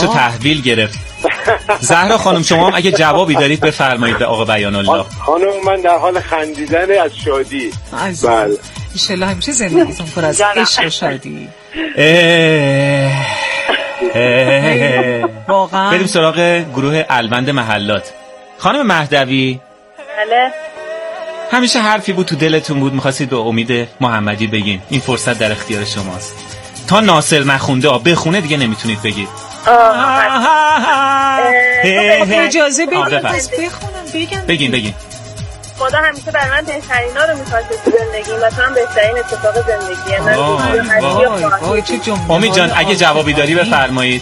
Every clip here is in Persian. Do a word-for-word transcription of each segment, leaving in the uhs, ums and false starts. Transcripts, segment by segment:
رو تحویل گرفت. زهرا خانم شما هم اگه جوابی دارید بفرمایید به آقا بیان الله. خانم من در حال خندیدن از شادی. بله انشالله همیشه زندگیتون پر از عشق و شادی. واقعا. بریم سراغ گروه الوند محلات. خانم مهدوی. بله. همیشه حرفی بود تو دلتون بود می‌خواستید به امید محمدی بگین. این فرصت در اختیار شماست. تا ناصر نخونده بخونه دیگه نمیتونید بگید. اجازه بدید بخونم بگم. بگین بگین. خدا همیشه برای من بهترینا رو می‌خواسته تو زندگی و تو هم بهترین اتفاق زندگیه. من وای چه جمله. امید جان اگه جوابی داری بفرمایید.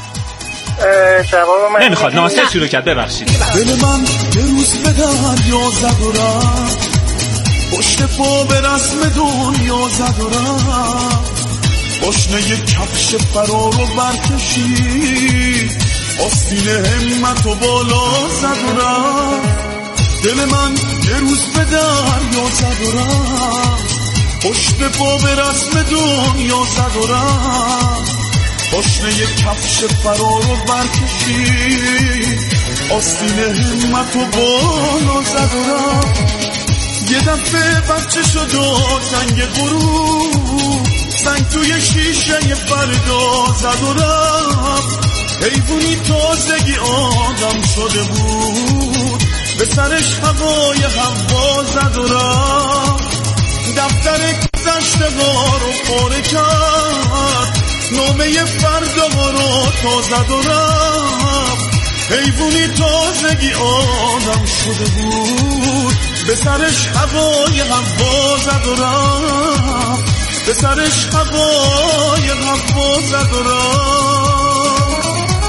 جواب من نمیخواد. ناصر شروع کرد ببخشید. دل من یه روز به دریا زد و رفت، پشت پا به رسم دنیا زد و رفت، پاشنه کفش فرار رو برکشید، آستین همت و بالا زد و رفت. دل من یه روز به دریا زد و رفت، پشت پا به رسم دنیا زد و رفت، پاشنه کفش فرار رو برکشید، آستین همت و بالا زد و رفت. یه دفعه بچه شد و زنگ غروب، زنگ توی شیشه فردا زد و رفت، حیوانی تازگی آدم شده بود، به سرش هوای هوا زد و رفت. دفتر گذشته ها رو پاره کرد، نامه فردا رو تا زد و رفت، حیوانی تازگی آدم شده بود، به سرش هوای هوا زد و رفت، به سرش هوای هوا زد و رفت.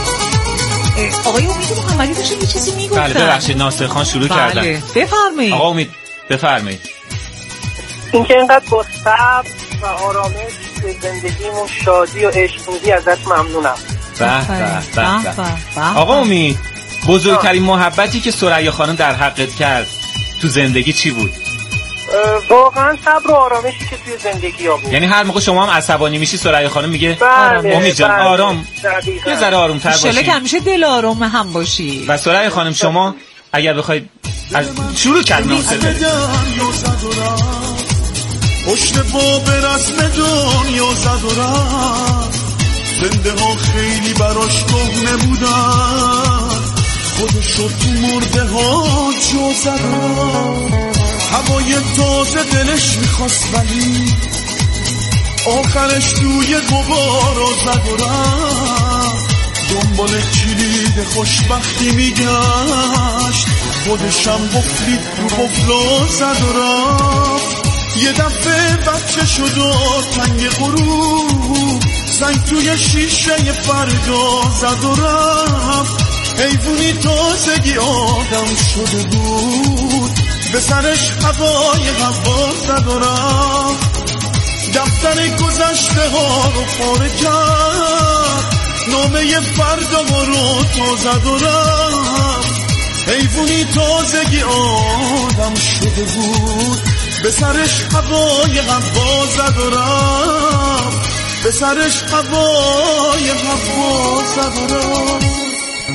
آقای امید محمدی داشتن یه چیزی میگفتن. بله ببخشید ناصر خان شروع بله. کردن. بفرمایید آقا امید بفرمایید. اینکه اینقدر با صبر و آرامش به زندگیمون شادی و عشق میدی ازت ممنونم. به به به. آقا امید بزرگترین محبتی که ثریا خانم در حقت کرد تو زندگی چی بود؟ واقعا صبر و آرامشی که توی زندگی ها بود. یعنی هر موقع شما هم عصبانی میشی ثریا خانم میگه بله امید جان بله آرام یه ذره آروم‌تر باشی. انشالله که همیشه دل آروم هم باشی. و ثریا خانم شما اگر بخواید از شروع کرد ناصر پشت با به رسم دنیا زد و رفت، زنده ها خیلی براش کهنه بودن، خودشو تو مرده ها جا زد و رفت، هوای تازه دلش میخواست ولی آخرش توی غبارا زد و رفت، دنبال کلید خوشبختی میگشت، خودشم قفلی رو قفلا زد و رفت. یه دفعه بچه شد و تنگ غروب، زنگ توی شیشه فردا زد و رفت، حیوانی تازگی آدم شده بود، به سرش هوای هوا زد و رفت. دفتر گذشته ها رو پاره کرد، نامه فردا رو تا زد و رفت، حیوانی تازگی آدم شده بود، به سرش هوای هوا زد و رفت، به سرش هوای هوا زد و رفت.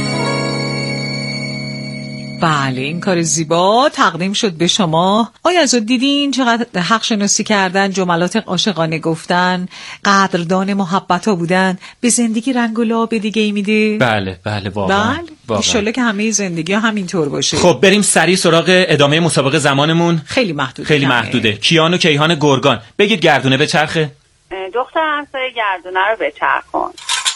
بله این کار زیبا تقدیم شد به شما. آیا از دیدین چقدر حق شناسی کردن، جملات عاشقانه گفتن، قدردان محبت ها بودن، به زندگی رنگ و لعاب دیگه ای میده؟ بله بله واقعا. بله انشالله که همه زندگی ها همینطور باشه. خب بریم سریع سراغ ادامه مسابقه. زمانمون خیلی محدوده. خیلی محدوده. کیان و کیهان گرگان بگید گردونه به چرخه. دختر همسایه گردونه رو به چرخون.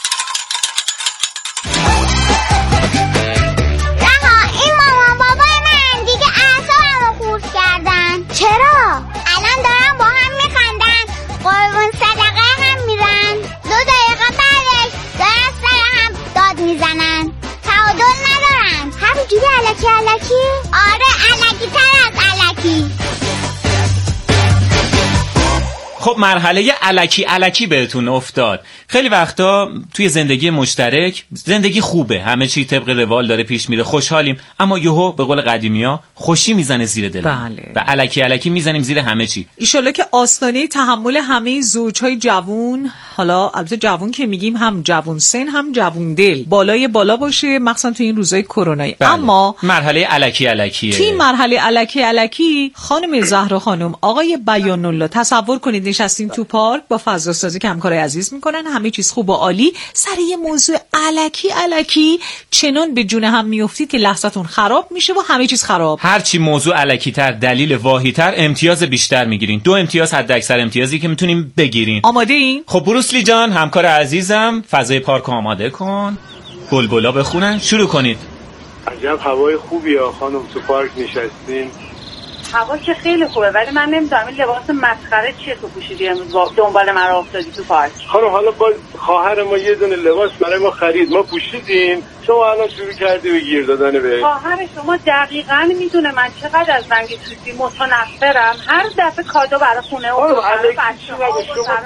چرا؟ الان دارن با هم میخندن، قربون صدقه هم میرن، دو دقیقه بعدش دارن سر هم داد میزنن، تعادل ندارن. همینجوری الکی الکی؟ آره الکی تر از الکی. خب مرحله الکی الکی بهتون افتاد. خیلی وقتا توی زندگی مشترک زندگی خوبه، همه چی طبق روال داره پیش میره، خوشحالیم، اما یهو به قول قدیمیا خوشی میزنه زیر دل. بله. و الکی الکی میزنیم زیر همه چی. ایشالله که آستانه تحمل همه زوجهای جوون، حالا البته جوون که میگیم هم جوون سن هم جوون دل، بالای بالا باشه، مخصوصا تو این روزهای کرونایی. بله. اما مرحله الکی الکیه. توی مرحله الکی الکی خانم زهرا خانم، آقای بیان الله، تصور کنید نشستین تو پارک با فضا سازی که همکارای عزیز میکنن، همه چیز خوب و عالی، سر یه موضوع الکی الکی چنان به جون هم میافتید که لحظتون خراب میشه و همه چیز خراب. هرچی موضوع الکی تر، دلیل واهی تر، امتیاز بیشتر میگیرین. دو امتیاز حد اکثر امتیازی که میتونیم بگیرین. آماده این؟ خب بروسلی جان، همکار عزیزم، فضای پارک آماده کن، بلبلا بخونن، شروع کنید. عجب هوای خوبیه خانم، تو پارک نشستین. هوا که خیلی خوبه، ولی من نمیدونم این لباس مسخره چیه تو پوشیدی امروز دنبال من راه افتادی تو پارک. خانم حالا با خواهر ما یه دونه لباس برای ما خرید، ما پوشیدیم، شما الان شروع کردی به گیر دادن به خواهر شما. دقیقاً میدونه من چقدر از رنگ توتی متنفرم. هر دفعه کادو برای خونه و برای بچه‌ها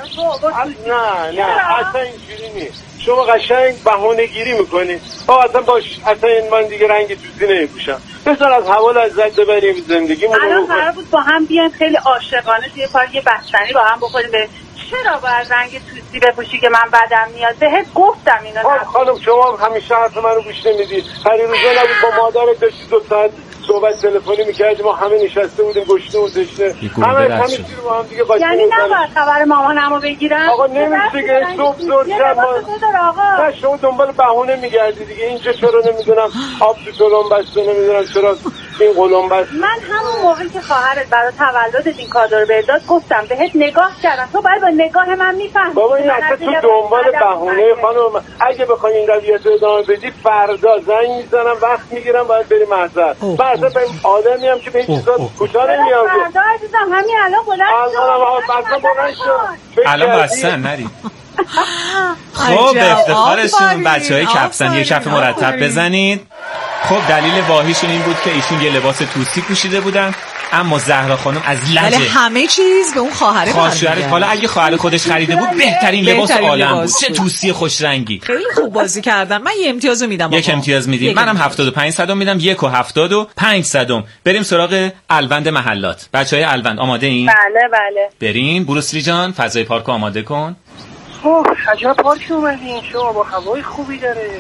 نه نه اصلا اینجوری نیست. شما قشنگ بهونه گیری میکنید. آه اصلا باش، اصلا من دیگه رنگ توتی نمیپوشم. بذار از هوا لذت ببریم، زندگیمون رو الان قرار بود با هم بیایم خیلی عاشقانه توی پارک یه بستنی با هم بخوریم. به چرا باید رنگ توتی بپوشی که من بدم میاد؟ بهت گفتم اینا. خانم شما همیشه حرف منو گوش نمیدی. هر روزا نبود با مادرت داشتی دو ساعت صحبت تلفنی میکردیم، ما همه نشسته بودیم گشته و زشته، همه همه چیز رو با هم دیگه قاطی یعنی نباید خبر مامانمو بگیرم؟ آقا نمیشه که صبح زور شب ما نه شما دنبال بهونه میگردی دیگه. اینجا چرا نمیدونم آب تو تلم بسته، نمیدونم چرا این قلم بسته. من همون موقعی که خواهرت برای تولدت این کادو رو بهت داد گفتم بهت نگاه کردم، تو باید با نگاه من میفهمی. بابا این اصلا تو دنبال بهونه خانم، اگه بخوای این رویت رو ادامه بدی فردا زنگ میزنم وقت میگیرم باید بریم محضر. اصلا به آدمی هم که به این چیزا کوچا نمیام. فردا عزیزم همین الان بلند شو. الان بستن نری. خب به افتخارشون بچهای کپسن یه کف مرتب بزنید. خب دلیل واهیشون این بود که ایشون یه لباس توسی پوشیده بودن، اما زهرا خانم از لجه ولی همه چیز به اون خواهره خواهرش. حالا اگه خواهر خودش خریده بود بهترین لباس عالم بود. چه توسی خوش رنگی. خیلی خوب بازی کردن. من یه امتیازو میدم. یک امتیاز میدیم. منم هفتاد و پنج صدم میدم. یک و هفتاد و پنج صدم. بریم سراغ الوند محلات. بچهای الوند آماده این؟ بله بله. بریم. بروسلی جان فضای پارک آماده کن. اوه عجب پارکی اومدین شما، با هوای خوبی داره.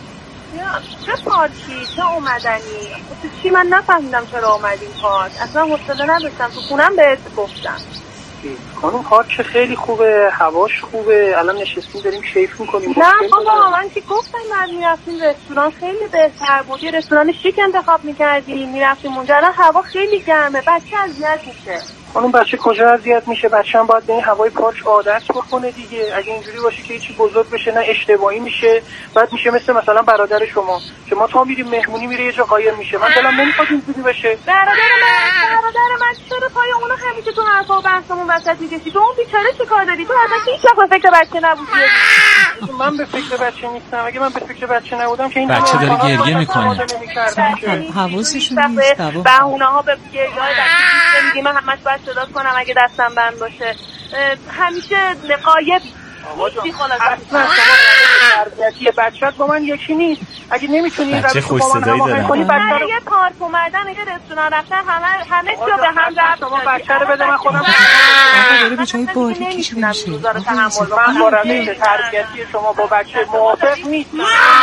چه پارکی؟ چه اومدنی؟ چی من نفهمیدم چرا اومدین پارک. اصلا حوصله نداشتم، تو خونم بهت گفتم. خانم پارک خیلی خوبه، هواش خوبه، الان نشستیم داریم شیف میکنیم. نه بابا من که گفتم بعد میرفتیم رستوران خیلی بهتر بود، یه رستوران شیک انتخاب میکردیم، میرفتیم اونجا. الان هوا خیلی گرمه، بچه اذیت میشه. خانم بچه کجا اذیت میشه؟ بچه هم باید به این هوای پارک عادت بکنه دیگه. اگه اینجوری باشه که هیچی بزرگ بشه نه اشتباهی میشه، بعد میشه مثل مثلا برادر شما که ما تا میریم مهمونی میره یه جا قایم میشه. من دلم نمیخواد اینجوری بشه. برادر من برادر من چرا پای اونو همیشه تو حرفا و بحثمون وسط میکشی؟ تو اون بیچاره چه کار داری؟ تو اصلا هیچ وقت فکر بچه نبودی. من به فکر بچه نیستم. اگه من به فکر بچه نبودم که این بچه داره گریه میکنه. حواسشون نیست. بهونه‌ها به گریه‌های بچه میگی من همش باید صدا کنم اگه دستم بند باشه. همیشه قایب چی خلاص اصلا شما تربیتی بچه‌ت با من یکی نیست. اگه نمیتونی بچه خوش صدایی داره. برای یه پارک اومدن یه رستوران رفتن همه همه چیو به هم رفت. شما بچه رو بده من خودم داره به جای باریکش میشه. من با روش تربیتی شما با بچه موافق نیستم.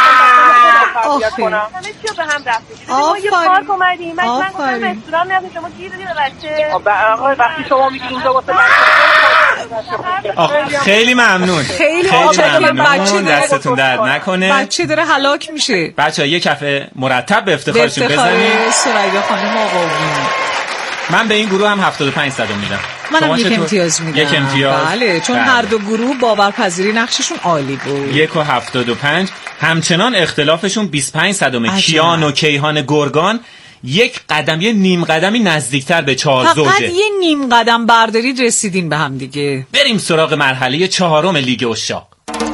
همه چیو به هم رفت. ما یه پارک اومدیم، من گفتم رستوران میرفتیم، شما گیر دادی به بچه. آقا وقتی شما میگید اونجا واسه بچه خیلی ممنون. خیلی ممنون. دستتون درد نکنه. بچه داره هلاک میشه. بچه‌ها یه کف مرتب به افتخارشون بزنید. سریا خانم آقا من به این گروه هم هفتاد و پنج صدم میدم. منم یک امتیاز میدم. یک امتیاز. بله چون بله. هر دو گروه باورپذیری نقششون عالی بود. یک و هفتاد و پنج. همچنان اختلافشون بیست و پنج صدم. کیان و کیهان گرگان یک قدم یه نیم قدمی نزدیکتر به چهار زوجه. فقط یه نیم قدم بردارید رسیدین به هم دیگه. بریم سراغ مرحله چهارم لیگ عشاق.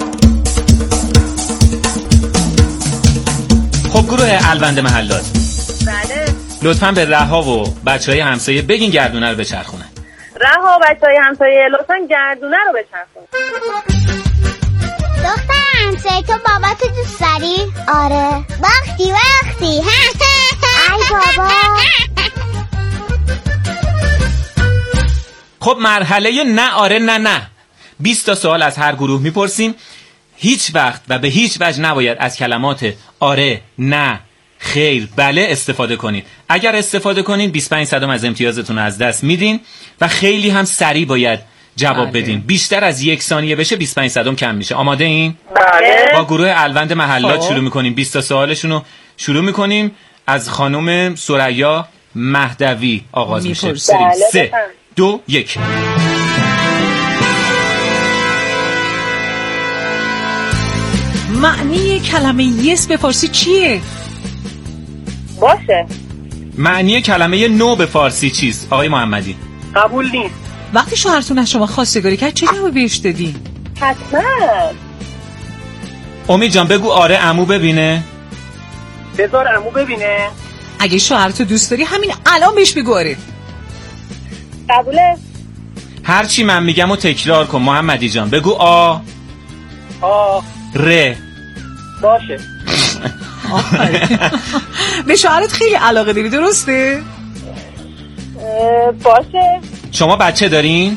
خب گروه الوند محلات بله لطفاً به رها و بچهای همسایه بگین گردونه رو بچرخونن. رها و بچهای همسایه لطفاً گردونه رو بچرخونن. دختر همسایه تو بابا تو دوست داری؟ آره. وقتی وقتی ای بابا. خب مرحله نه آره نه نه. بیست تا سوال از هر گروه میپرسیم. هیچ وقت و به هیچ وجه نباید از کلمات آره، نه، خیر، بله استفاده کنید. اگر استفاده کنید بیست و پنج صدم از امتیازتون از دست میدین و خیلی هم سریع باید جواب بله. بدین. بیشتر از یک ثانیه بشه بیست و پنج صدم کم میشه. آماده این؟ بله. با گروه الوند محلات خب. شروع میکنیم. بیست تا سوالشون رو شروع میکنیم. از خانم ثریا مهدوی آغاز میشه. بله. سه دو یک. معنی کلمه یس به فارسی چیه؟ باشه. معنی کلمه نو به فارسی چیست آقای محمدی؟ قبول نیست. وقتی شوهرتون از شما خواستگاری کرد چه جوابی بهش دادی؟ حتما. امید جان بگو آره عمو ببینه. بذار عمو ببینه. اگه شوهرتو دوست داری همین الان بهش بگو آره. قبوله. هر چی من میگم و تکرار کن محمدی جان. بگو آ آ ره. باشه. به شوهرت خیلی علاقه داری درسته؟ باشه. شما بچه دارین؟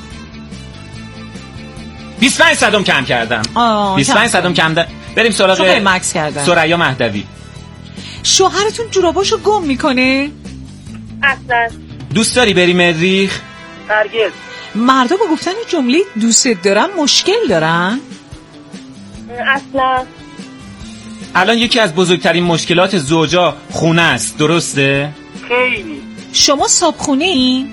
بیست و پنج صدم کم کردم. بیست و پنج صدم کم دارم. بریم سراغ مکس کردن. ثریا مهدوی. شوهرتون جوراباشو گم میکنه؟ اصلا. دوست داری بری مریخ؟ هرگز. مردا با گفتن جمله دوستت دارم مشکل دارن؟ اصلا. الان یکی از بزرگترین مشکلات زوجا خونه است درسته؟ خیلی. شما صابخونه این؟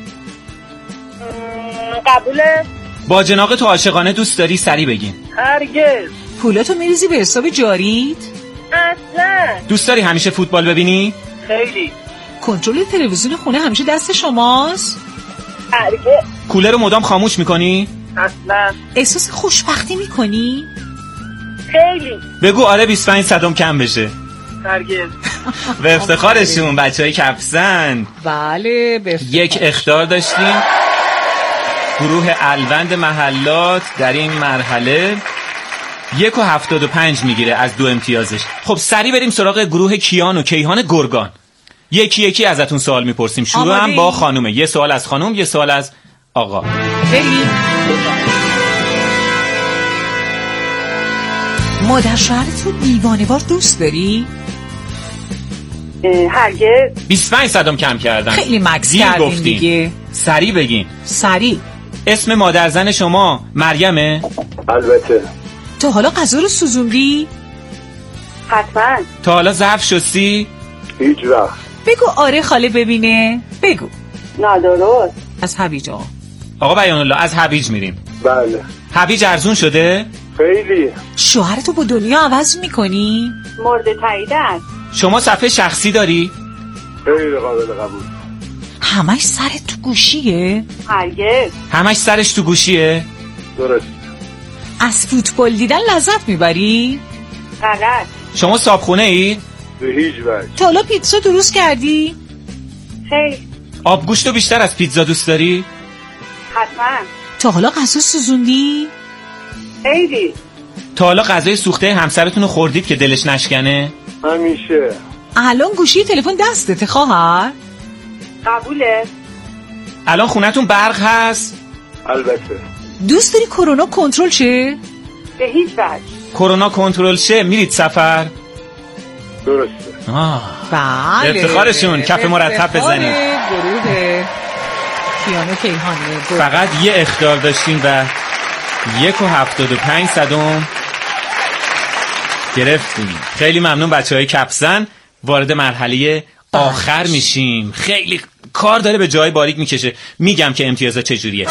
قبوله. با جناق تو عاشقانه دوست داری سری بگین. هرگز. پولاتو میریزی به حساب جاریت؟ اصلا. دوست داری همیشه فوتبال ببینی؟ خیلی. کنترل تلویزیون خونه همیشه دست شماست؟ هرگز. کولر رو مدام خاموش میکنی؟ اصلا. احساس خوشبختی میکنی؟ خیلی. بگو آره بیست و پنج صدم کم بشه. هرگز. به افتخارشون بچه های کپسن. بله به افتخار. یک اخطار داشتیم. گروه الوند محلات در این مرحله یک و هفتاد و پنج میگیره از دو امتیازش. خب سریع بریم سراغ گروه کیان و کیهان گرگان. یکی یکی ازتون سوال میپرسیم. شروع هم با خانومه. یه سوال از خانوم، یه سوال از آقا. بریم. مادر شوهرت رو دیوانه‌وار دوست داری؟ هرگز. بیست و پنج صدم کم کردن. خیلی مکس کردین دیگه. سریع بگین. سریع. اسم مادر زن شما مریمه؟ البته. تا حالا غذا رو سوزوندی؟ حتما. تا حالا ظرف شستی؟ هیچ وقت. بگو آره خاله ببینه. بگو. نادرست. از هویج آقا. آقا بیان الله از هویج میریم. بله. هویج ارزون شده؟ خیلی. شوهرتو با دنیا عوض میکنی؟ مورد تایید است. شما صفحه شخصی داری؟ خیلی قابل قبول. همش سرت تو گوشیه؟ هرگز. همش سرش تو گوشیه؟ درست. از فوتبال دیدن لذت میبری؟ غلط. شما صابخونه اید؟ به هیچ وجه. تا حالا پیتزا درست کردی؟ خیلی. آبگوشت رو بیشتر از پیتزا دوست داری؟ حتما. تا حالا غذا سوزوندی؟ خیلی. تا حالا غذای سوخته همسرتون رو خوردید که دلش نشکنه؟ همیشه. الان گوشی تلفن دستته خواهر؟ قبوله. الان خونتون برق هست؟ البته. دوست داری کرونا کنترل شه؟ به هیچ وجه. کرونا کنترل شه میرید سفر؟ درسته. آه. بله. افتخارشون کف مرتب بزنید. گروه کیانو کیهان. فقط یه اخطار داشتیم و یک و هفتاد و پنج صدم گرفتیم. خیلی ممنون بچه های کپسن. وارد مرحله آخر میشیم. خیلی کار داره به جای باریک میکشه. میگم که امتیازا چجوریه.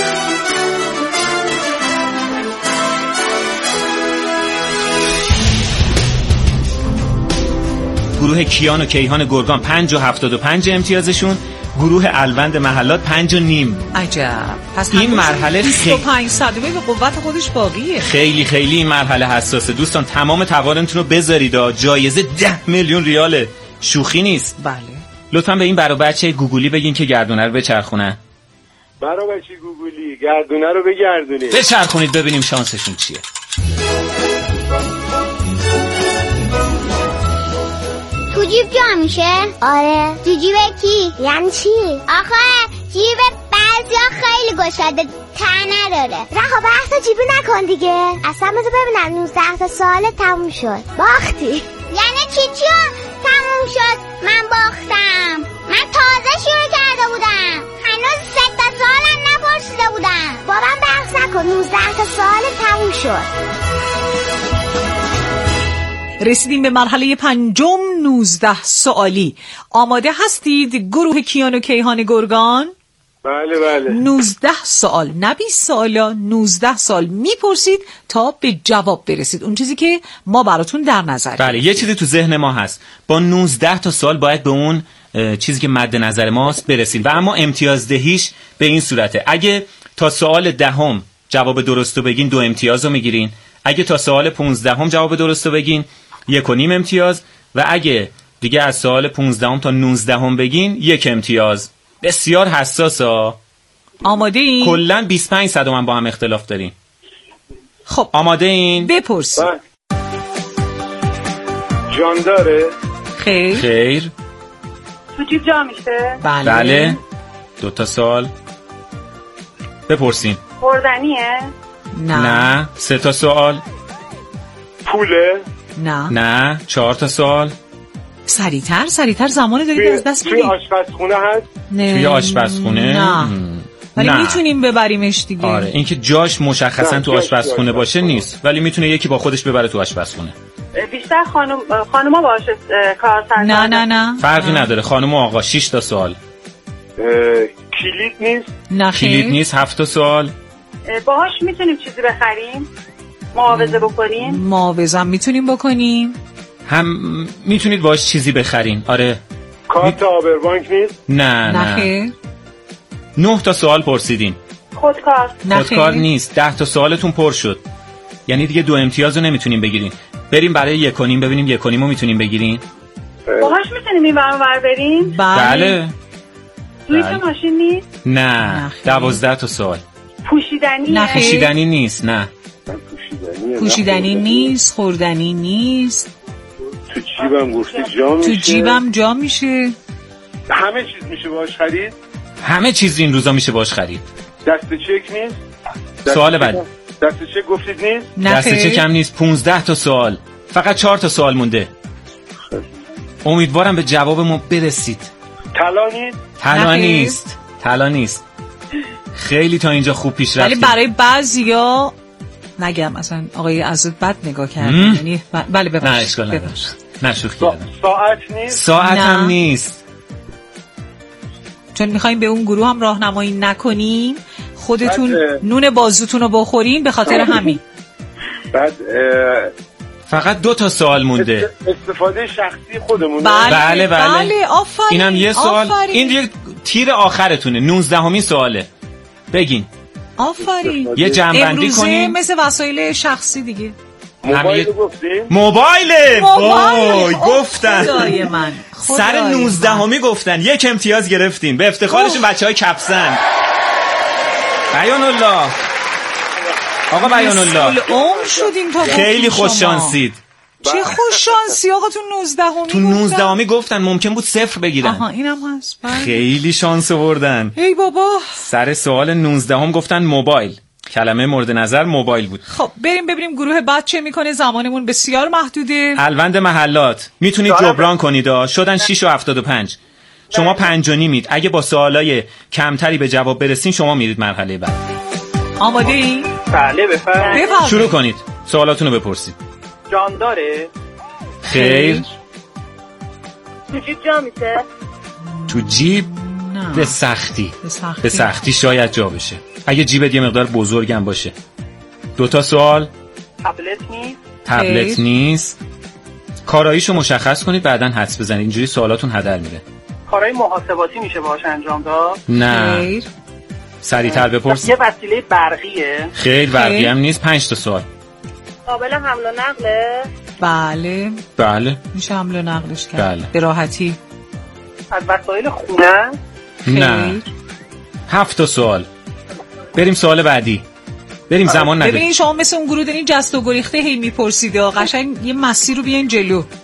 گروه کیان و کیهان گرگان پنج و هفتاد و پنج امتیازشون. گروه الوند محلات پنج و نیم. عجب. پس این مرحله بیست و پنج صدمه به قوت خودش باقیه. خیلی خیلی این مرحله حساسه. دوستان تمام توانتون رو بذارید. جایزه ده میلیون ریاله. شوخی نیست. بله. لطفاً به این برا بچه گوگلی بگین که گردونه رو بچرخونن. برا بچه گوگلی گردونه رو بگردونید. بچرخونید ببینیم شانسشون چیه. جیب جا میشه؟ آره. تو جیب کی؟ یعنی چی؟ آخه جیب بعضیا خیلی گشاده ته نداره. رها بحث جیبی نکن دیگه. اصلا بذار ببینم نوزده تا سال تموم شد. باختی. یعنی چی چون تموم شد من باختم؟ من تازه شروع کرده بودم. هنوز سه تا سالم نپرسیده بودم. بابام بحث نکن. نوزده تا سال تموم شد. رسیدیم به مرحله پنجم، نوزده سوالی. آماده هستید گروه کیان و کیهان گرگان؟ بله بله. نوزده سوال، نه بیست سوالا، نوزده سال میپرسید تا به جواب برسید. اون چیزی که ما براتون در نظر بله، یه چیزی تو ذهن ما هست. با نوزده تا سال باید به اون چیزی که مد نظر ماست برسید و اما امتیازدهیش به این صورته: اگه تا سوال دهم جواب درستو بگین دو امتیاز رو میگیرین، اگه تا سوال پونزدهم جواب درستو بگین یک و نیم امتیاز، و اگه دیگه از سوال پونزدهم تا نوزدهم بگین یک امتیاز. بسیار حساسا. آماده این؟ کلن بیست و پنج صد من با هم اختلاف داریم. خب آماده این؟ بپرسید. جان داره؟ خیر. خیر. تو جیب جا میشه؟ بله. بله. دو تا سال. بپرسین. خوردنیه؟ نه. نه. سه تا سوال. پوله؟ نه. نه. چهار تا سوال. سریعتر سریعتر زمان دارید از دست میدید. توی آشپزخونه هست؟ نه. توی آشپزخونه؟ نه. ولی میتونیم ببریمش دیگه. آره، اینکه جاش مشخصا تو آشپزخونه باشه نیست، ولی میتونه یکی با خودش ببره تو آشپزخونه. بیشتر خانم خانوما باشه کار سر. نه نه نه. فرقی نه. نداره. خانم و آقا. شش تا سوال. کلید نیست؟ نه کلید نیست. هفت تا سوال. باهاش میتونیم چیزی بخریم؟ معاوضه بکنیم؟ معاوضه هم میتونیم بکنیم. هم میتونید باهاش چیزی بخرین. آره. کارت آبربانک نیست؟ نه نه. نه. نه تا سوال پرسیدین. خودکار؟ خودکار نیست. ده تا سوالتون پر شد. یعنی دیگه دو امتیاز رو نمیتونیم بگیرین. بریم برای یک و نیم ببینیم یک و نیم رو میتونیم بگیرین. باهاش میتونیم این ور اونور بریم؟ بله. سویچ ماشین نیست؟ نه. دوازده تا سوال. پوشیدنی؟ نه. پوشیدنی نیست. نه. پوشیدنی نیست. خوردنی نیست. تو جیبم گفتی جا میشه؟ تو جیبم جا میشه. همه چیز میشه باهاش خرید؟ همه چیز این روزا میشه باهاش خرید. دست چک نیست؟ سوال بعد. دست چک گفتید نیست؟ دست چک هم نیست. پونزده تا سوال. فقط چهار تا سوال مونده. امیدوارم به جواب ما برسید. طلا نیست؟ طلا نیست. طلا نیست. خیلی تا اینجا خوب پیش رفتیم. ولی برای بعضیا نگم مثلا آقای عزت بد نگاه کردن. یعنی بله ببخشید. نه اشکال نداره. نه شوخی کردم. ساعت نیست؟ ساعت هم نیست. چون میخوایم به اون گروه هم راهنمایی نکنیم، خودتون نون بازوتون رو بخورین به خاطر همین. بعد فقط دو تا سوال مونده. استفاده شخصی خودمونه. بله بله, بله. بله آفرین. اینم یه سوال. آفرین. این یک تیر آخرتونه. نوزدهمین سواله. بگین. آفرین. یه جمع‌بندی کنین. مثل وسایل شخصی دیگه. موبایل گفتیم؟ موبایله. وای گفتن. خدای من. سر نوزدهمی گفتن. یک امتیاز گرفتیم. به افتخارشون بچهای کپسن. بیان الله. آقا بیان الله. خیلی خوش شانسید. چه خوش شانسی آقا. تو نوزدهمی تو نوزدهمی گفتن ممکن بود صفر بگیرن. آها اینم هست. خیلی شانس آوردن. ای بابا. سر سوال نوزدهم گفتن موبایل. کلمه مورد نظر موبایل بود. خب بریم ببینیم گروه بعد چه میکنه. زمانمون بسیار محدوده. الوند محلات میتونید جبران کنید. شدن شش و هفتاد و پنج. شما پنج و نیمید. اگه با سوالای کمتری به جواب برسین شما میرید مرحله بعد. آماده ای؟ بله بفرمایید. شروع کنید. سوالاتونو بپرسید. جان داره؟ خیر. تو جیب جا میشه؟ تو جیب نه. به سختی. به سختی. به سختی شاید جا بشه. اگه جیبت یه مقدار بزرگم باشه. دو تا سوال. تبلت نیست؟ تبلت نیست. کاراییشو مشخص کنید بعدن حدس بزنید. اینجوری سوالاتون هدر میره. کارهای محاسباتی میشه باهاش انجام داد؟ نه. خیر. سریعتر بپرس. یه وسیله برقیه؟ خیر برقی هم نیست. پنج تا سوال. قابل حمل و نقله؟ بله. بله. میشه حمل و نقلش کرد. بله. به راحتی. از وسایل خونه؟ نه. هفت تا سوال. بریم سوال بعدی. بریم زمان نداریم. ببینین شما مثل اون گروه دارین جست و گریخته هی میپرسید. قشنگ یه مسیر رو بیاین جلو.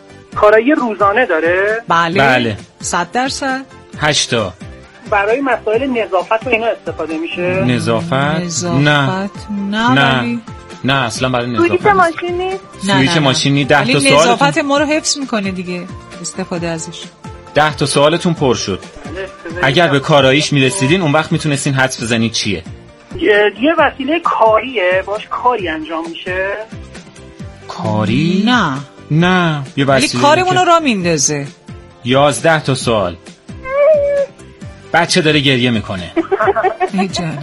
کارایی روزانه داره؟ بله بله. صد درصد. هشتا. برای مسائل نظافت و اینا استفاده میشه؟ نظافت؟ نظافت نه نه نه ولی نه اصلا برای سویچ نظافت ماشین نیست؟ نه سویچ نه، نه. ماشین نیست. ده ولی تا نظافت سوالتون ما رو حفظ میکنه دیگه استفاده ازش. ده تا سوالتون پر شد. اگر به کاراییش میرسیدین اون وقت میتونستین حدس بزنید چیه. یه یه وسیله کاریه، باش کاری انجام میشه؟ کاری؟ نه نه یه ولی وسیله کارمون رو که- را میندازه. یازده تا سوال. بچه داره گریه میکنه. ای جانم.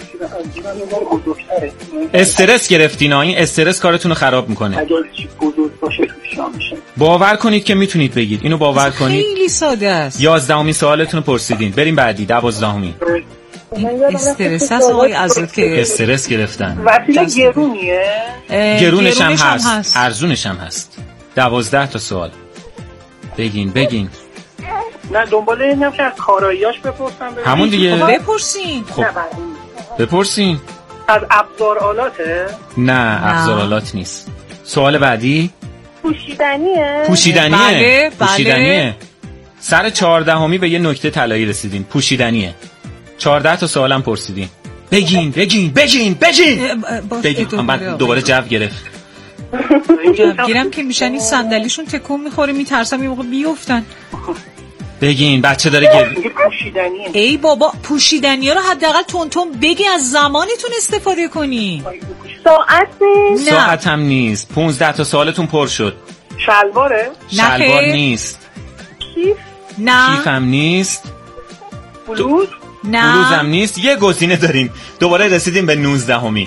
استرس گرفتین ها، این استرس کارتون رو خراب میکنه. اگر چی بزرگ باشه توش میشه. باور کنید که میتونید بگید، اینو باور کنید. خیلی ساده است. یازدهمین سوالتون رو پرسیدین. بریم بعدی. دوازدهمین. استرس هست آقای عزت که استرس گرفتن. وسیله گرونیه؟ اه، گرونش هم گرونش هست ارزونش هم هست. دوازده تا سوال. بگین بگین. نه دنبال اینم که از کاراییاش بپرسم. ببینم. همون دیگه. خب بپرسین. خب نه بله. بپرسین. از ابزار آلاته؟ نه ابزارالات نیست. سوال بعدی. پوشیدنیه؟ پوشیدنیه. بله، بله. پوشیدنیه. سر چهاردهمی به یه نکته طلایی رسیدین. پوشیدنیه. چهارده تا سوالم پرسیدین. بگین بگین بگین بگین اه، باش، بگین. ادامه من بده. دوباره جو گرفت. جوگیرم که میشن این صندلیشون تکون میخوره میترسم یه موقع بیفتن. بگین بچه داره گریه. میگه پوشیدنیه. ای بابا پوشیدنی ها رو حداقل تون تون بگی از زمانتون استفاده کنی. ساعت نیست؟ نه. ساعت هم نیست. پونزده تا سوالتون پر شد. شلواره؟ نه شلوار خیر. نیست. کیف؟ نه کیف هم نیست. بلوز؟ نه بلوز هم نیست. یه گزینه داریم. دوباره رسیدیم به نوزدهمی.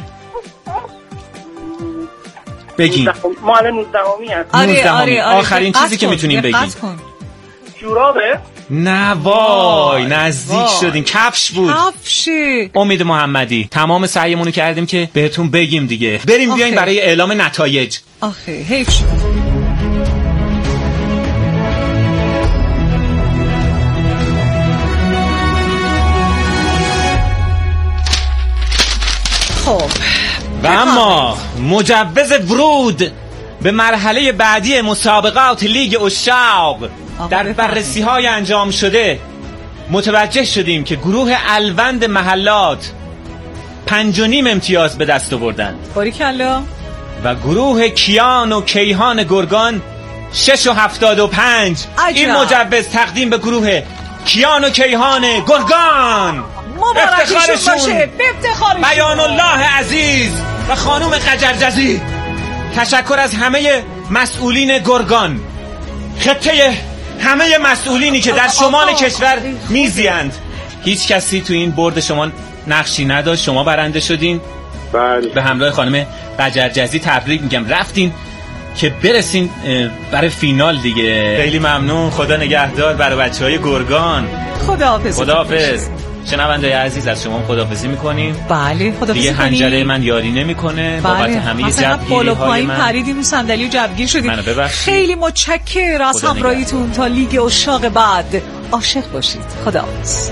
بگین. ما الان نوزدهمی هست. آره نوزدهمی. آره آره آخرین دقت چیزی که کن، میتونیم دقت بگین. کن. جورابه؟ نه وای نزدیک وای. شدین. کفش بود. کفشه. امید محمدی تمام سعیمونو کردیم که بهتون بگیم دیگه. بریم بیاین آخه. برای اعلام نتایج. آخه حیف شد. خب و اما مجوز ورود به مرحله بعدی مسابقات لیگ اشاق در بررسی های انجام شده متوجه شدیم که گروه الوند محلات پنج و نیم امتیاز به دست آوردن باریکلا. و گروه کیان و کیهان گرگان شش و هفتاد و پنج. این مجوز تقدیم به گروه کیان و کیهان گرگان. مبارکشون باشه. به افتخارشون. بیان الله عزیز و خانوم قجرجزی. تشکر از همه مسئولین گرگان، خطه همه مسئولینی که در شمال کشور میزیند. هیچ کسی تو این برد شما نقشی نداشت. شما برنده شدین. بله. به همراه خانم قجرجزی تبریک میگم. رفتین که برسین برای فینال دیگه. خیلی ممنون. خدا نگهدار برای بچهای گرگان. خداحافظ. خداحافظ. شنونده عزیز از شما خداحافظی میکنیم. بله خداحافظی. دیگه حنجره من یاری نمیکنه. بله. بابت همه مثلا بالا جوگیری های پایین من. پریدیم صندلی و جوگیر شدیم. منو ببخشید. خیلی متشکرم از خدا همراهیتون. تا لیگ اشاق بعد عاشق باشید. خداحافظ.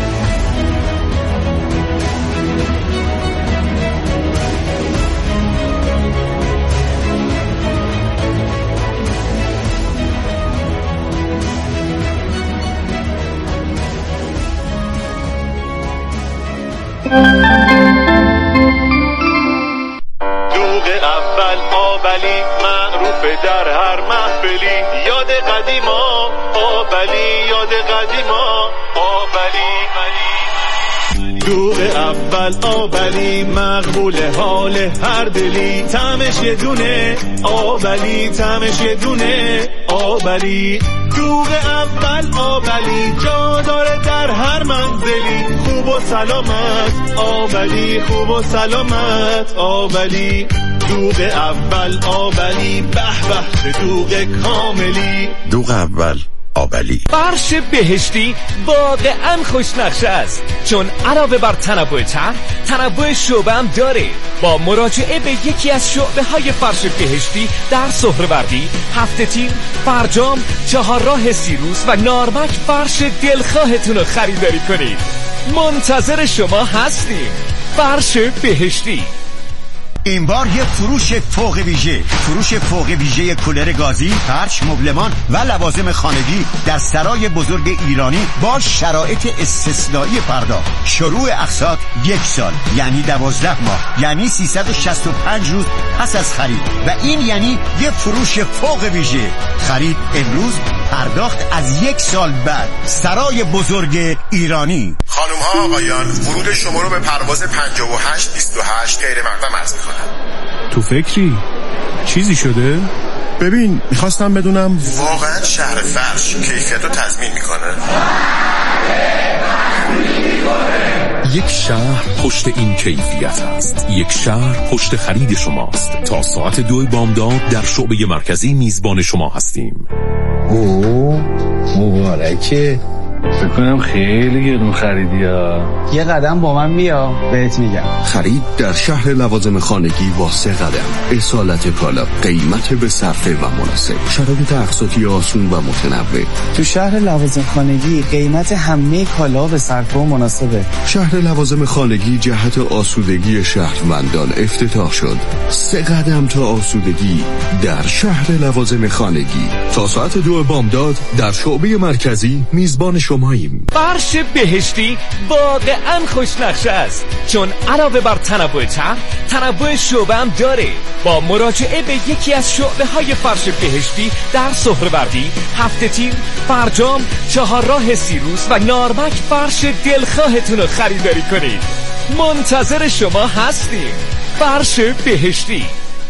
دوغ اول آبلی معروف در هر محفلی. یاد قدیما آبلی، یاد قدیما آبلی. دوغ اول آبلی مقبول حال هر دلی. طعمش یه دونه آبلی، طعمش یه دونه آبلی. دوغ اول آبلی جا داره در هر منزلی. خوب و سلامت آبلی، خوب و سلامت آبلی. دوغ اول آبلی به به به دوغ کاملی. دوغ اول آبلی. فرش بهشتی واقعا خوشنقشه است، چون علاوه بر تنوع طعم تنوع شعبه هم داره. با مراجعه به یکی از شعبه های فرش بهشتی در سهروردی، هفته تیر، فرجام، چهارراه سیروس و نارمک فرش دلخواهتون رو خریداری کنید. منتظر شما هستیم. فرش بهشتی. این بار یه فروش فوق ویژه، فروش فوق ویژه کولر گازی، فرش، مبلمان و لوازم خانگی در سرای بزرگ ایرانی با شرایط استثنایی پرداخت. شروع اقساط یک سال یعنی دوازده ماه، یعنی سیصد و شصت و پنج روز پس از خرید و این یعنی یه فروش فوق ویژه. خرید امروز، پرداخت از یک سال بعد. سرای بزرگ ایرانی. خانم ها آقایان، ورود شما رو به پرواز پنجاه و هشت بیست و هشت غیر مقدم عرض می‌کنم. تو فکری؟ چیزی شده؟ ببین میخواستم بدونم واقعا شهر فرش کیفیت رو تضمین میکنه؟ یک شهر پشت این کیفیت است. یک شهر پشت خرید شماست. تا ساعت دو بامداد در شعبه مرکزی میزبان شما هستیم. اوه مبارکه. فکر کنم خیلی گرون خریدی ها. یه قدم با من بیا بهت میگم. خرید در شهر لوازم خانگی با سه قدم. اصالت کالا، قیمت به صرفه و مناسب، شرایط اقساطی آسون و متنوع. تو شهر لوازم خانگی قیمت همه کالا به صرفه و مناسبه. شهر لوازم خانگی جهت آسودگی شهروندان افتتاح شد. سه قدم تا آسودگی در شهر لوازم خانگی. تا ساعت دو بامداد در شعبه مرکزی میزبان شماییم. فرش بهشتی واقعا خوشنقشه است، چون علاوه بر تنوع طرح، تنوع شعبه هم داره. با مراجعه به یکی از شعبه های فرش بهشتی در سهروردی، هفته تیر، فرجام، چهارراه سیروس و نارمک فرش دلخواهتون رو خریداری کنید. منتظر شما هستیم. فرش بهشتی.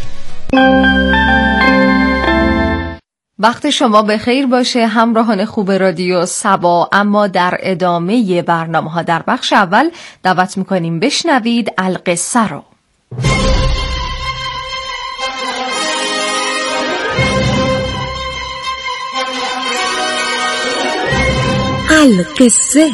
وقت شما به خیر باشه همراهان خوب رادیو سبا. اما در ادامه برنامه ها در بخش اول دعوت میکنیم بشنوید القصه رو. القصه.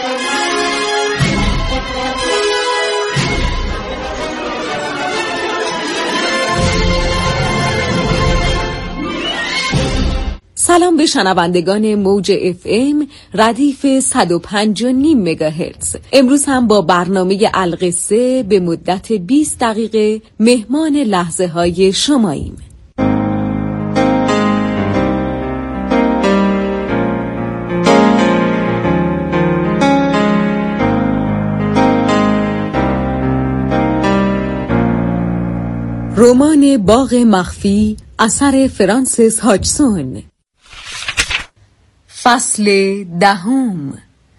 سلام به شنوندگان موج اف ام ردیف صد و پنج و نیم مگاهرتز. امروز هم با برنامه القصه به مدت بیست دقیقه مهمان لحظه های شماییم. رمان باغ مخفی اثر فرانسیس هاچسون. فصل دهم.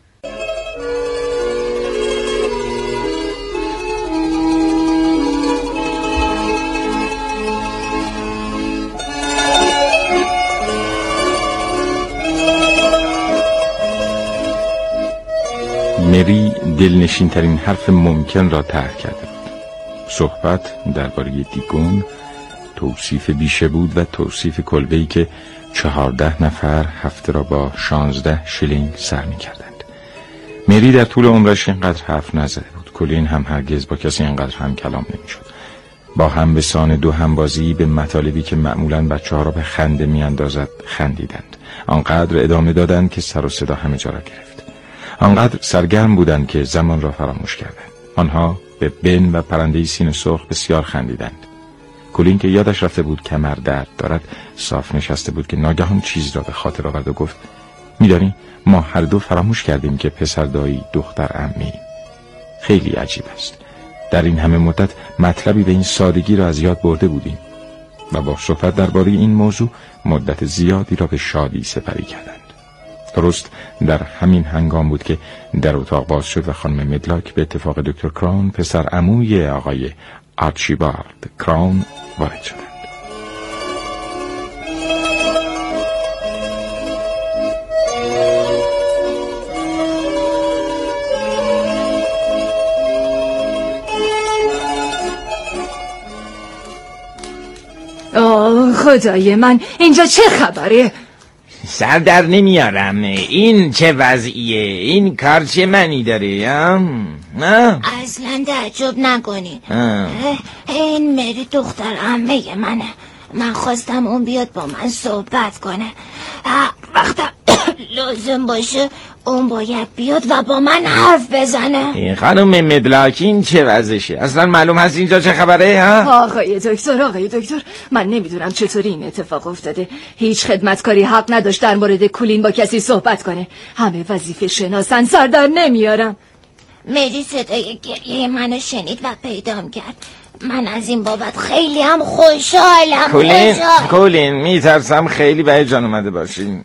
مری دلنشین ترین حرف ممکن را طرح کرده بود. صحبت درباره دیگون، توصیف بیشه بود و توصیف کلبه‌ای که چهارده نفر هفته را با شانزده شیلینگ سر می کردند. مری در طول عمرش اینقدر حرف نزده بود. کلین هم هرگز با کسی اینقدر هم کلام نمی شد. با هم به سان دو همبازی به مطالبی که معمولاً بچه ها را به خنده می اندازد خندیدند. آنقدر ادامه دادند که سر و صدا همه جا را گرفت. آنقدر سرگرم بودند که زمان را فراموش کردند. آنها به بن و پرندهی سینه سرخ بسیار خندیدند. کلین که یادش رفته بود کمر درد دارد صاف نشسته بود که ناگهان چیز را به خاطر آورد و گفت می‌دانی ما هر دو فراموش کردیم که پسر دایی دختر عمی. خیلی عجیب است. در این همه مدت مطلبی به این سادگی را از یاد برده بودیم و با صحبت درباره این موضوع مدت زیادی را به شادی سپری کردند. درست در همین هنگام بود که در اتاق باز شد و خانم مدلاک به اتفاق دکتر کراون پسر عموی آقای آرچیبالد کراون وارد شدند. آه خدای من، اینجا چه خبره؟ سر در نمیارم. این چه وضعیه؟ این کار چه معنی داره؟ نه اصلا تعجب نکنی. این مری دختر عمه منه. من خواستم اون بیاد با من صحبت کنه. وقتم لازم باشه اون باید بیاد و با من حرف بزنه. این خانم مدلاک این چه وضعشه؟ اصلا معلوم هست اینجا چه خبره ها؟ آقای دکتر آقای دکتر من نمیدونم چطوری این اتفاق افتاده. هیچ خدمتکاری حق نداشت در مورد کولین با کسی صحبت کنه. همه وظیفه شناسن، سر در نمیارم. مری صدای گریه منو شنید و پیدام کرد. من از این بابت خیلی هم خوشحالم. کولین کولین میترسم خیلی به جان اومده باشین.